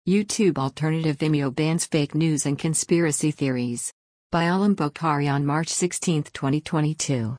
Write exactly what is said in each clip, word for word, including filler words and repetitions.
YouTube alternative Vimeo bans fake news and conspiracy theories. By Alam Bokhari on March sixteenth, twenty twenty-two.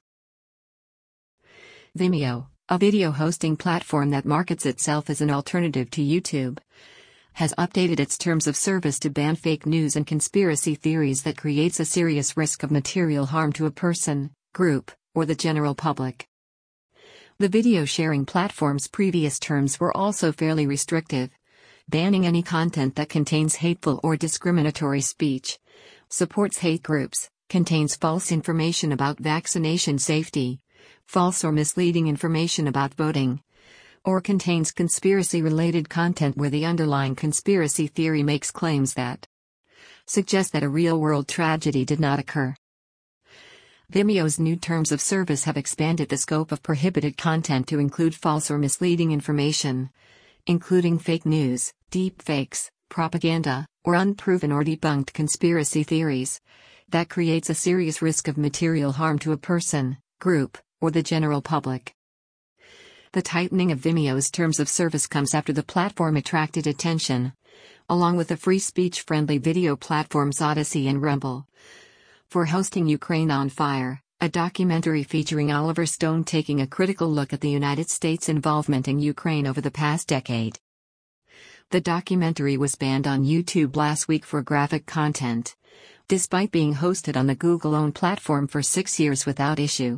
Vimeo, a video hosting platform that markets itself as an alternative to YouTube, has updated its terms of service to ban fake news and conspiracy theories that creates a serious risk of material harm to a person, group, or the general public. The video sharing platform's previous terms were also fairly restrictive, banning any content that contains hateful or discriminatory speech, supports hate groups, contains false information about vaccination safety, false or misleading information about voting, or contains conspiracy-related content where the underlying conspiracy theory makes claims that suggest that a real-world tragedy did not occur. Vimeo's new terms of service have expanded the scope of prohibited content to include false or misleading information, including fake news, deepfakes, propaganda, or unproven or debunked conspiracy theories, that creates a serious risk of material harm to a person, group, or the general public. The tightening of Vimeo's terms of service comes after the platform attracted attention, along with the free speech-friendly video platforms Odysee and Rumble, for hosting Ukraine on Fire, a documentary featuring Oliver Stone taking a critical look at the United States' involvement in Ukraine over the past decade. The documentary was banned on YouTube last week for graphic content, despite being hosted on the Google-owned platform for six years without issue.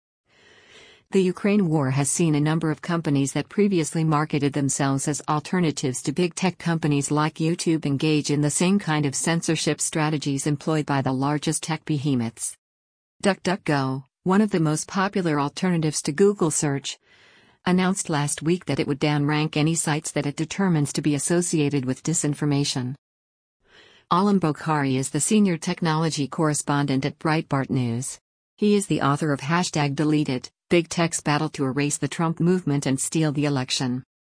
The Ukraine war has seen a number of companies that previously marketed themselves as alternatives to big tech companies like YouTube engage in the same kind of censorship strategies employed by the largest tech behemoths. DuckDuckGo, one of the most popular alternatives to Google search, announced last week that it would downrank any sites that it determines to be associated with disinformation. Alam Bokhari is the senior technology correspondent at Breitbart News. He is the author of Hashtag Deleted, Big Tech's Battle to Erase the Trump Movement and Steal the Election.